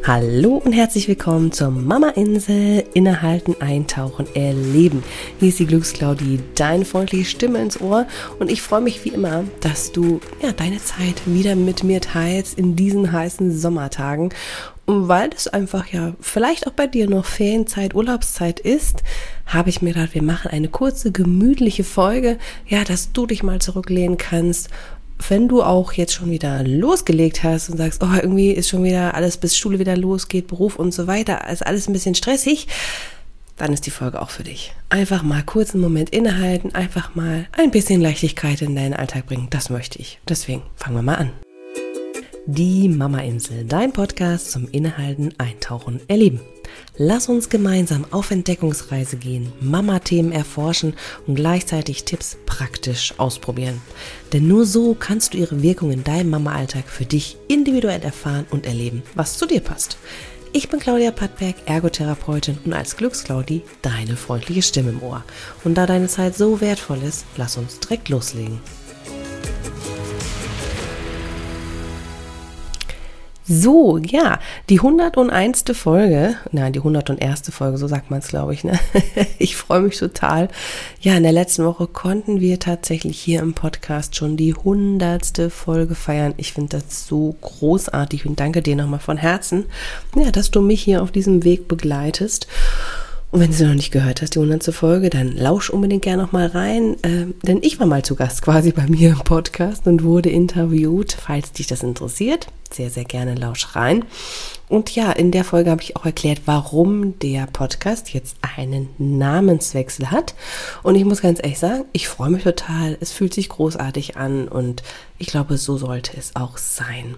Hallo und herzlich willkommen zur Mama-Insel. Innehalten, eintauchen, erleben. Hier ist die Glücksclaudi, deine freundliche Stimme ins Ohr. Und ich freue mich wie immer, dass du deine Zeit wieder mit mir teilst in diesen heißen Sommertagen. Und weil es einfach vielleicht auch bei dir noch Ferienzeit, Urlaubszeit ist, habe ich mir gedacht, wir machen eine kurze, gemütliche Folge, dass du dich mal zurücklehnen kannst. Wenn du auch jetzt schon wieder losgelegt hast und sagst, irgendwie ist schon wieder alles, bis Schule wieder losgeht, Beruf und so weiter, ist alles ein bisschen stressig, dann ist die Folge auch für dich. Einfach mal kurz einen Moment innehalten, einfach mal ein bisschen Leichtigkeit in deinen Alltag bringen, das möchte ich. Deswegen fangen wir mal an. Die Mama-Insel, dein Podcast zum Innehalten, Eintauchen, Erleben. Lass uns gemeinsam auf Entdeckungsreise gehen, Mama-Themen erforschen und gleichzeitig Tipps praktisch ausprobieren. Denn nur so kannst du ihre Wirkung in deinem Mama-Alltag für dich individuell erfahren und erleben, was zu dir passt. Ich bin Claudia Pattberg, Ergotherapeutin und als Glücksclaudi deine freundliche Stimme im Ohr. Und da deine Zeit so wertvoll ist, lass uns direkt loslegen. So, die 101. Folge, die 101. Folge, so sagt man es, glaube ich, ne? Ich freue mich total. In der letzten Woche konnten wir tatsächlich hier im Podcast schon die 100. Folge feiern. Ich finde das so großartig und danke dir nochmal von Herzen, dass du mich hier auf diesem Weg begleitest. Und wenn du noch nicht gehört hast, die 100. Folge, dann lausch unbedingt gerne noch mal rein, denn ich war mal zu Gast quasi bei mir im Podcast und wurde interviewt, falls dich das interessiert. Sehr, sehr gerne lausch rein. Und in der Folge habe ich auch erklärt, warum der Podcast jetzt einen Namenswechsel hat. Und ich muss ganz ehrlich sagen, ich freue mich total. Es fühlt sich großartig an und ich glaube, so sollte es auch sein.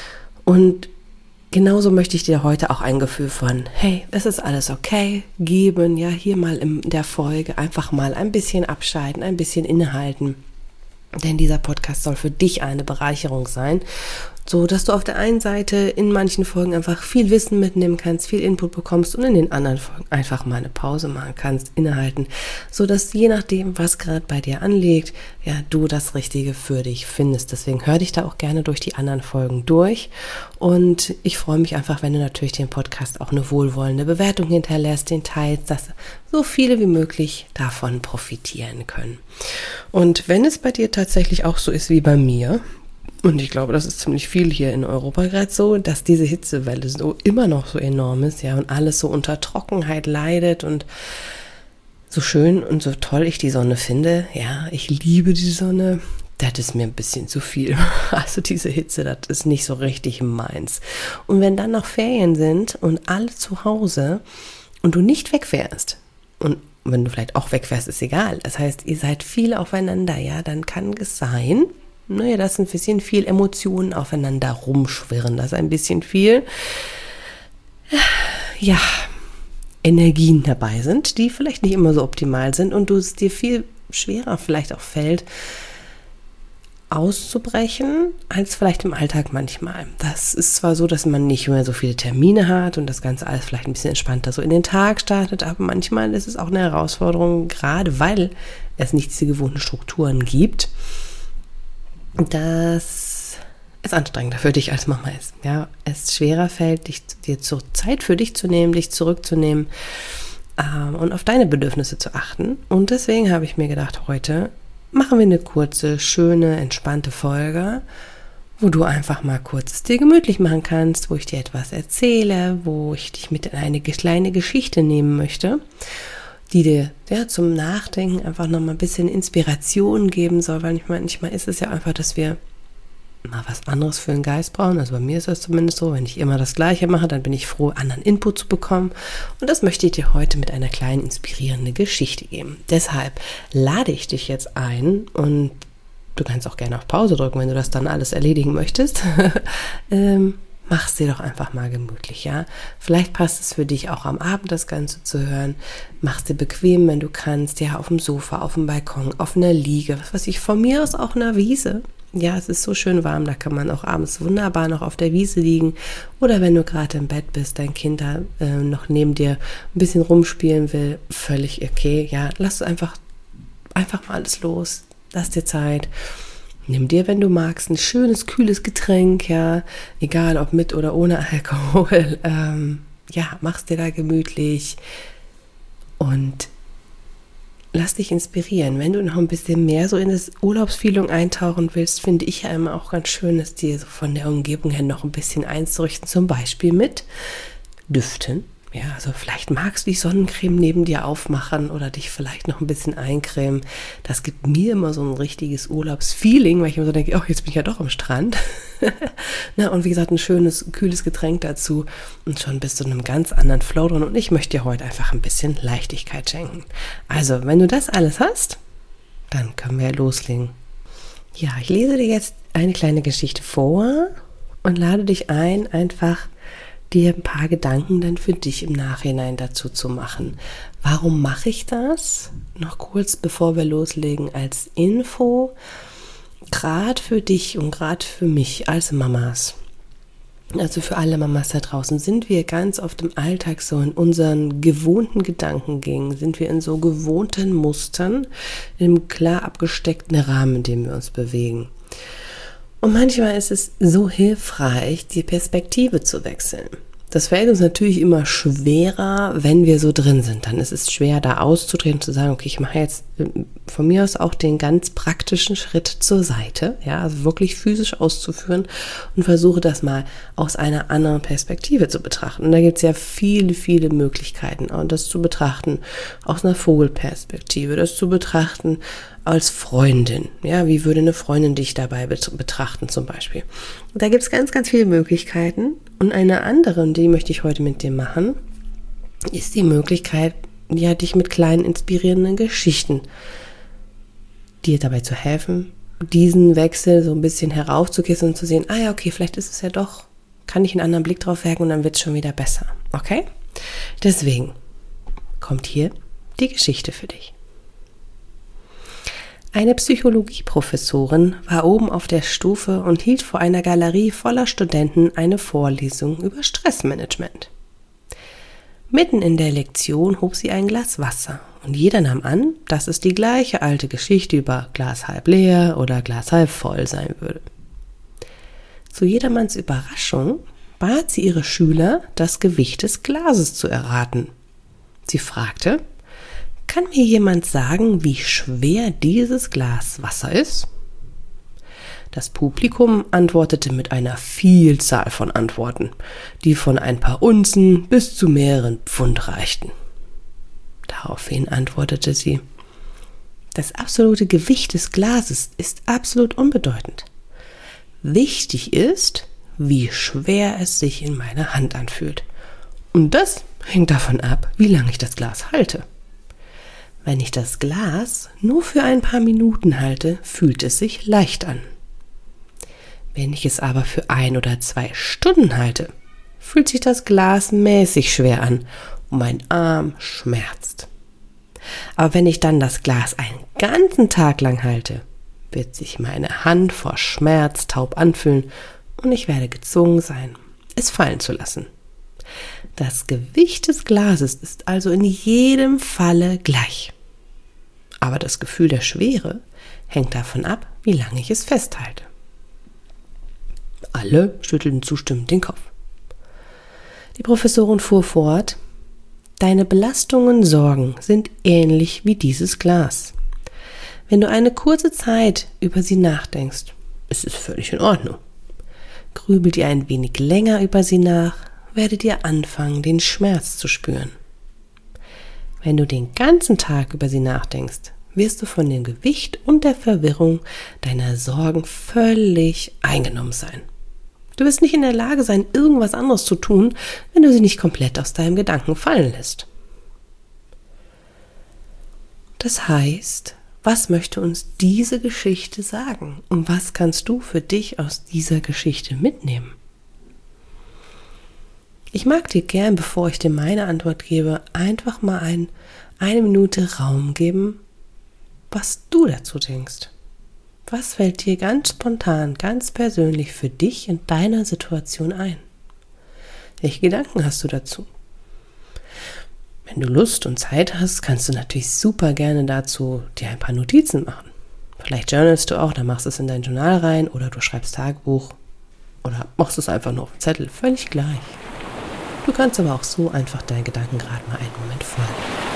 Und genauso möchte ich dir heute auch ein Gefühl von, hey, es ist alles okay, geben, hier mal in der Folge einfach mal ein bisschen abschalten, ein bisschen innehalten. Denn dieser Podcast soll für dich eine Bereicherung sein, so dass du auf der einen Seite in manchen Folgen einfach viel Wissen mitnehmen kannst, viel Input bekommst und in den anderen Folgen einfach mal eine Pause machen kannst, innehalten, so dass je nachdem, was gerade bei dir anliegt, du das Richtige für dich findest. Deswegen hör dich da auch gerne durch die anderen Folgen durch und ich freue mich einfach, wenn du natürlich den Podcast auch eine wohlwollende Bewertung hinterlässt, den teilst, dass so viele wie möglich davon profitieren können. Und wenn es bei dir tatsächlich auch so ist wie bei mir, und ich glaube, das ist ziemlich viel hier in Europa gerade so, dass diese Hitzewelle so immer noch so enorm ist, und alles so unter Trockenheit leidet und so schön und so toll ich die Sonne finde, ich liebe die Sonne, das ist mir ein bisschen zu viel. Also diese Hitze, das ist nicht so richtig meins. Und wenn dann noch Ferien sind und alle zu Hause und du nicht wegfährst, und wenn du vielleicht auch wegfährst, ist egal. Das heißt, ihr seid viel aufeinander, dann kann es sein, dass ein bisschen viel Emotionen aufeinander rumschwirren, dass ein bisschen viel, Energien dabei sind, die vielleicht nicht immer so optimal sind und es dir viel schwerer vielleicht auch fällt, auszubrechen, als vielleicht im Alltag manchmal. Das ist zwar so, dass man nicht mehr so viele Termine hat und das Ganze alles vielleicht ein bisschen entspannter so in den Tag startet, aber manchmal ist es auch eine Herausforderung, gerade weil es nicht diese gewohnten Strukturen gibt, dass es anstrengender für dich als Mama ist. Es schwerer fällt, dir Zeit für dich zu nehmen, dich zurückzunehmen und auf deine Bedürfnisse zu achten. Und deswegen habe ich mir gedacht, heute machen wir eine kurze, schöne, entspannte Folge, wo du einfach mal kurz es dir gemütlich machen kannst, wo ich dir etwas erzähle, wo ich dich mit in eine kleine Geschichte nehmen möchte, die dir zum Nachdenken einfach nochmal ein bisschen Inspiration geben soll, weil manchmal ist es einfach, dass wir mal was anderes für den Geist brauchen. Also bei mir ist das zumindest so, wenn ich immer das Gleiche mache, dann bin ich froh, anderen Input zu bekommen. Und das möchte ich dir heute mit einer kleinen inspirierenden Geschichte geben. Deshalb lade ich dich jetzt ein und du kannst auch gerne auf Pause drücken, wenn du das dann alles erledigen möchtest. Mach's dir doch einfach mal gemütlich, Vielleicht passt es für dich auch am Abend, das Ganze zu hören. Mach's dir bequem, wenn du kannst, auf dem Sofa, auf dem Balkon, auf einer Liege, was weiß ich, von mir aus auch einer Wiese. Es ist so schön warm, da kann man auch abends wunderbar noch auf der Wiese liegen. Oder wenn du gerade im Bett bist, dein Kind da noch neben dir ein bisschen rumspielen will, völlig okay. Lass einfach mal alles los. Lass dir Zeit. Nimm dir, wenn du magst, ein schönes, kühles Getränk, ja, egal ob mit oder ohne Alkohol, mach's dir da gemütlich und lass dich inspirieren. Wenn du noch ein bisschen mehr so in das Urlaubsfeeling eintauchen willst, finde ich ja immer auch ganz schön, es dir so von der Umgebung her noch ein bisschen einzurichten, zum Beispiel mit Düften. Ja, also vielleicht magst du die Sonnencreme neben dir aufmachen oder dich vielleicht noch ein bisschen eincremen. Das gibt mir immer so ein richtiges Urlaubsfeeling, weil ich immer so denke, oh, jetzt bin ich ja doch am Strand. Und wie gesagt, ein schönes, kühles Getränk dazu und schon bist du in einem ganz anderen Flow drin. Und ich möchte dir heute einfach ein bisschen Leichtigkeit schenken. Also, wenn du das alles hast, dann können wir loslegen. Ja, ich lese dir jetzt eine kleine Geschichte vor und lade dich ein, einfach dir ein paar Gedanken dann für dich im Nachhinein dazu zu machen. Warum mache ich das? Noch kurz, bevor wir loslegen, als Info, gerade für dich und gerade für mich als Mamas, also für alle Mamas da draußen, sind wir ganz oft im Alltag so in unseren gewohnten Gedankengängen, sind wir in so gewohnten Mustern, in einem klar abgesteckten Rahmen, in dem wir uns bewegen. Und manchmal ist es so hilfreich, die Perspektive zu wechseln. Das fällt uns natürlich immer schwerer, wenn wir so drin sind. Dann ist es schwer, da auszudrehen, zu sagen, okay, ich mache jetzt von mir aus auch den ganz praktischen Schritt zur Seite, ja, also wirklich physisch auszuführen und versuche das mal aus einer anderen Perspektive zu betrachten. Und da gibt es ja viele, viele Möglichkeiten, und das zu betrachten aus einer Vogelperspektive, das zu betrachten als Freundin. Ja, wie würde eine Freundin dich dabei betrachten zum Beispiel? Da gibt es ganz, ganz viele Möglichkeiten. Und eine andere, die möchte ich heute mit dir machen, ist die Möglichkeit, ja, dich mit kleinen inspirierenden Geschichten dir dabei zu helfen, diesen Wechsel so ein bisschen heraufzukissen und zu sehen, ja, okay, vielleicht ist es ja doch, kann ich einen anderen Blick drauf werfen und dann wird es schon wieder besser. Okay? Deswegen kommt hier die Geschichte für dich. Eine Psychologieprofessorin war oben auf der Stufe und hielt vor einer Galerie voller Studenten eine Vorlesung über Stressmanagement. Mitten in der Lektion hob sie ein Glas Wasser und jeder nahm an, dass es die gleiche alte Geschichte über Glas halb leer oder Glas halb voll sein würde. Zu jedermanns Überraschung bat sie ihre Schüler, das Gewicht des Glases zu erraten. Sie fragte: Kann mir jemand sagen, wie schwer dieses Glas Wasser ist? Das Publikum antwortete mit einer Vielzahl von Antworten, die von ein paar Unzen bis zu mehreren Pfund reichten. Daraufhin antwortete sie: Das absolute Gewicht des Glases ist absolut unbedeutend. Wichtig ist, wie schwer es sich in meiner Hand anfühlt. Und das hängt davon ab, wie lange ich das Glas halte. Wenn ich das Glas nur für ein paar Minuten halte, fühlt es sich leicht an. Wenn ich es aber für 1 oder 2 Stunden halte, fühlt sich das Glas mäßig schwer an und mein Arm schmerzt. Aber wenn ich dann das Glas einen ganzen Tag lang halte, wird sich meine Hand vor Schmerz taub anfühlen und ich werde gezwungen sein, es fallen zu lassen. Das Gewicht des Glases ist also in jedem Falle gleich. Aber das Gefühl der Schwere hängt davon ab, wie lange ich es festhalte. Alle schüttelten zustimmend den Kopf. Die Professorin fuhr fort: Deine Belastungen, Sorgen sind ähnlich wie dieses Glas. Wenn du eine kurze Zeit über sie nachdenkst, ist es völlig in Ordnung. Grübelt ihr ein wenig länger über sie nach, werdet ihr anfangen, den Schmerz zu spüren. Wenn du den ganzen Tag über sie nachdenkst, wirst du von dem Gewicht und der Verwirrung deiner Sorgen völlig eingenommen sein. Du wirst nicht in der Lage sein, irgendwas anderes zu tun, wenn du sie nicht komplett aus deinem Gedanken fallen lässt. Das heißt, was möchte uns diese Geschichte sagen? Und was kannst du für dich aus dieser Geschichte mitnehmen? Ich mag dir gern, bevor ich dir meine Antwort gebe, einfach mal eine Minute Raum geben, was du dazu denkst. Was fällt dir ganz spontan, ganz persönlich für dich in deiner Situation ein? Welche Gedanken hast du dazu? Wenn du Lust und Zeit hast, kannst du natürlich super gerne dazu dir ein paar Notizen machen. Vielleicht journalst du auch, dann machst du es in dein Journal rein oder du schreibst Tagebuch oder machst es einfach nur auf den Zettel, völlig gleich. Du kannst aber auch so einfach deinen Gedanken gerade mal einen Moment folgen.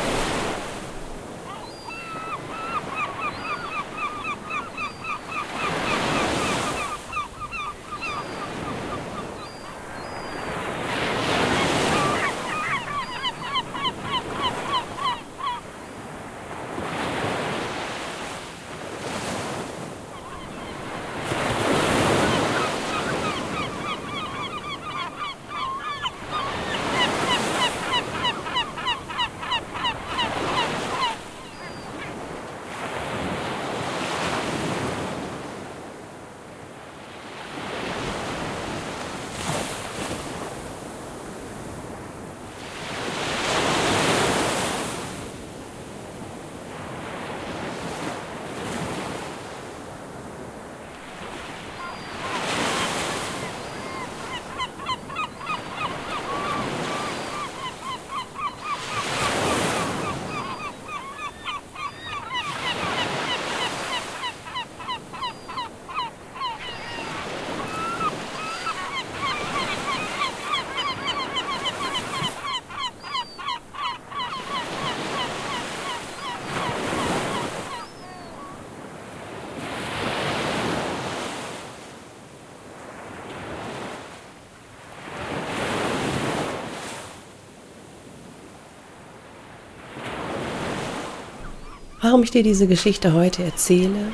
Warum ich dir diese Geschichte heute erzähle,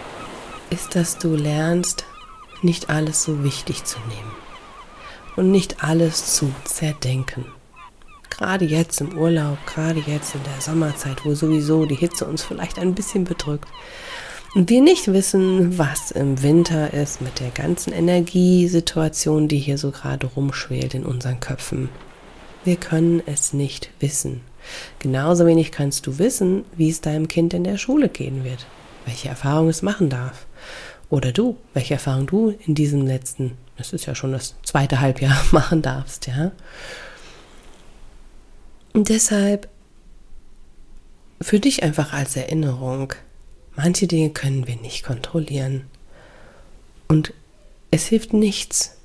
ist, dass du lernst, nicht alles so wichtig zu nehmen und nicht alles zu zerdenken. Gerade jetzt im Urlaub, gerade jetzt in der Sommerzeit, wo sowieso die Hitze uns vielleicht ein bisschen bedrückt und wir nicht wissen, was im Winter ist mit der ganzen Energiesituation, die hier so gerade rumschwelt in unseren Köpfen. Wir können es nicht wissen. Genauso wenig kannst du wissen, wie es deinem Kind in der Schule gehen wird, welche Erfahrungen es machen darf. Oder du, welche Erfahrung du in diesem das ist ja schon das 2. Halbjahr, machen darfst, ja. Und deshalb für dich einfach als Erinnerung, manche Dinge können wir nicht kontrollieren. Und es hilft nichts,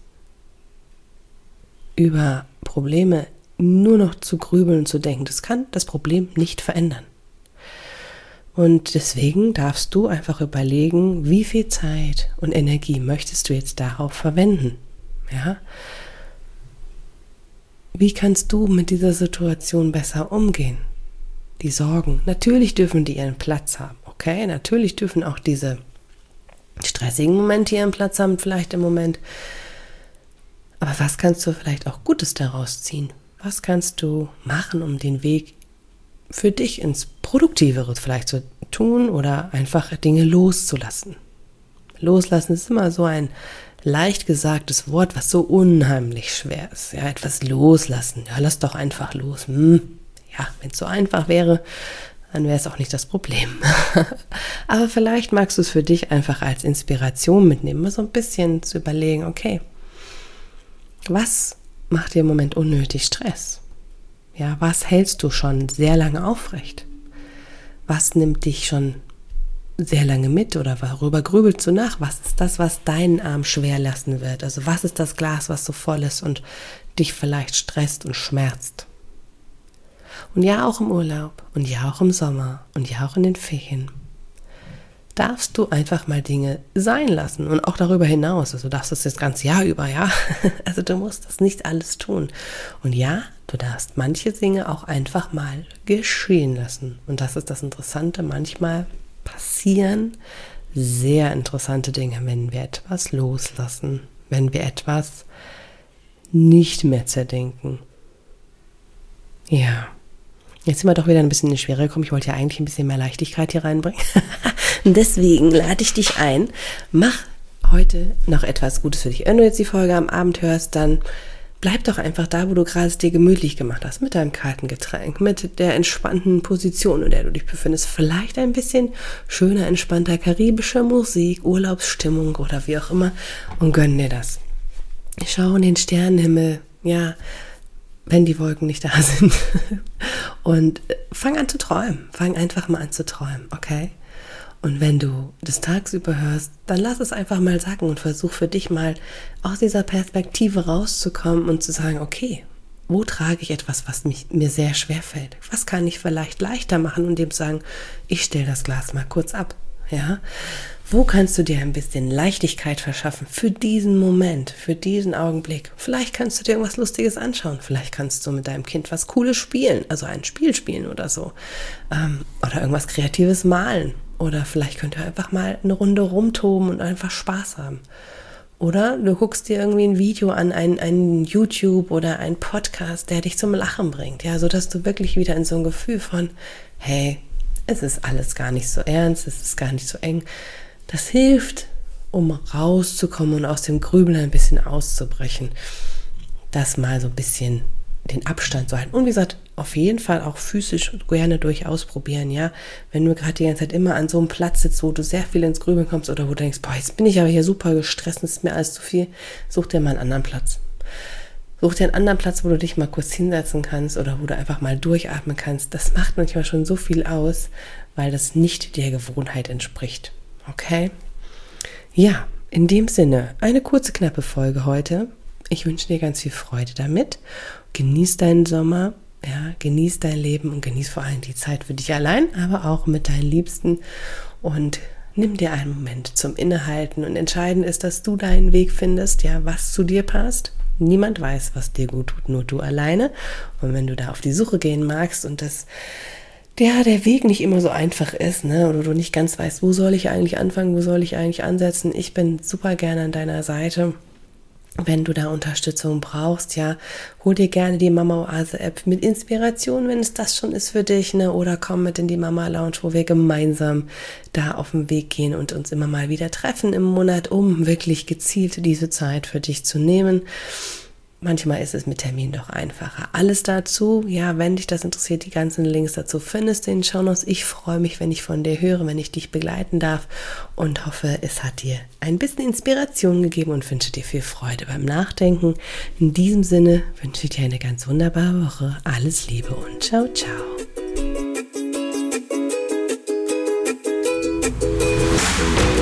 über Probleme nur noch zu grübeln und zu denken. Das kann das Problem nicht verändern. Und deswegen darfst du einfach überlegen, wie viel Zeit und Energie möchtest du jetzt darauf verwenden? Ja? Wie kannst du mit dieser Situation besser umgehen? Die Sorgen, natürlich dürfen die ihren Platz haben, okay? Natürlich dürfen auch diese stressigen Momente ihren Platz haben, vielleicht im Moment. Aber was kannst du vielleicht auch Gutes daraus ziehen? Was kannst du machen, um den Weg für dich ins Produktivere vielleicht zu tun oder einfach Dinge loszulassen? Loslassen ist immer so ein leicht gesagtes Wort, was so unheimlich schwer ist. Ja, etwas loslassen. Ja, lass doch einfach los. Ja, wenn es so einfach wäre, dann wäre es auch nicht das Problem. Aber vielleicht magst du es für dich einfach als Inspiration mitnehmen, mal so ein bisschen zu überlegen, okay, was macht dir im Moment unnötig Stress? Ja, was hältst du schon sehr lange aufrecht? Was nimmt dich schon sehr lange mit oder worüber grübelst du nach? Was ist das, was deinen Arm schwer lassen wird? Also was ist das Glas, was so voll ist und dich vielleicht stresst und schmerzt? Und ja, auch im Urlaub und ja, auch im Sommer und ja, auch in den Ferien darfst du einfach mal Dinge sein lassen und auch darüber hinaus. Also du darfst das ganze Jahr über, ja. Also du musst das nicht alles tun. Und ja, du darfst manche Dinge auch einfach mal geschehen lassen. Und das ist das Interessante. Manchmal passieren sehr interessante Dinge, wenn wir etwas loslassen, wenn wir etwas nicht mehr zerdenken. Ja. Jetzt sind wir doch wieder ein bisschen in die Schwere gekommen. Ich wollte ja eigentlich ein bisschen mehr Leichtigkeit hier reinbringen. Und deswegen lade ich dich ein, mach heute noch etwas Gutes für dich. Wenn du jetzt die Folge am Abend hörst, dann bleib doch einfach da, wo du gerade es dir gemütlich gemacht hast, mit deinem kalten Getränk, mit der entspannten Position, in der du dich befindest. Vielleicht ein bisschen schöner, entspannter karibischer Musik, Urlaubsstimmung oder wie auch immer und gönn dir das. Schau in den Sternenhimmel, ja, wenn die Wolken nicht da sind. Und fang an zu träumen. Fang einfach mal an zu träumen, okay? Und wenn du das tagsüber hörst, dann lass es einfach mal sacken und versuch für dich mal aus dieser Perspektive rauszukommen und zu sagen, okay, wo trage ich etwas, was mir sehr schwer fällt? Was kann ich vielleicht leichter machen und dem sagen, ich stelle das Glas mal kurz ab. Ja? Wo kannst du dir ein bisschen Leichtigkeit verschaffen für diesen Moment, für diesen Augenblick? Vielleicht kannst du dir irgendwas Lustiges anschauen. Vielleicht kannst du mit deinem Kind was Cooles spielen, also ein Spiel spielen oder so. Oder irgendwas Kreatives malen. Oder vielleicht könnt ihr einfach mal eine Runde rumtoben und einfach Spaß haben. Oder du guckst dir irgendwie ein Video an, ein YouTube oder ein Podcast, der dich zum Lachen bringt, ja, sodass du wirklich wieder in so ein Gefühl von, hey, es ist alles gar nicht so ernst, es ist gar nicht so eng. Das hilft, um rauszukommen und aus dem Grübeln ein bisschen auszubrechen. Das mal so ein bisschen den Abstand zu halten. Und wie gesagt, auf jeden Fall auch physisch gerne durchaus probieren, ja. Wenn du gerade die ganze Zeit immer an so einem Platz sitzt, wo du sehr viel ins Grübeln kommst oder wo du denkst, boah, jetzt bin ich aber hier super gestresst, es ist mir alles zu viel, such dir mal einen anderen Platz. Such dir einen anderen Platz, wo du dich mal kurz hinsetzen kannst oder wo du einfach mal durchatmen kannst. Das macht manchmal schon so viel aus, weil das nicht der Gewohnheit entspricht. Okay? Ja, in dem Sinne, eine kurze, knappe Folge heute. Ich wünsche dir ganz viel Freude damit. Genieß deinen Sommer, ja, genieß dein Leben und genieß vor allem die Zeit für dich allein, aber auch mit deinen Liebsten und nimm dir einen Moment zum Innehalten und entscheidend ist, dass du deinen Weg findest, ja, was zu dir passt. Niemand weiß, was dir gut tut, nur du alleine. Und wenn du da auf die Suche gehen magst und der Weg nicht immer so einfach ist, ne, oder du nicht ganz weißt, wo soll ich eigentlich anfangen, wo soll ich eigentlich ansetzen, ich bin super gerne an deiner Seite. Wenn du da Unterstützung brauchst, ja, hol dir gerne die Mama-Oase-App mit Inspiration, wenn es das schon ist für dich, ne, oder komm mit in die Mama-Lounge, wo wir gemeinsam da auf den Weg gehen und uns immer mal wieder treffen im Monat, um wirklich gezielt diese Zeit für dich zu nehmen. Manchmal ist es mit Termin doch einfacher. Alles dazu, ja, wenn dich das interessiert, die ganzen Links dazu findest du in den Shownotes. Ich freue mich, wenn ich von dir höre, wenn ich dich begleiten darf und hoffe, es hat dir ein bisschen Inspiration gegeben und wünsche dir viel Freude beim Nachdenken. In diesem Sinne wünsche ich dir eine ganz wunderbare Woche. Alles Liebe und ciao, ciao.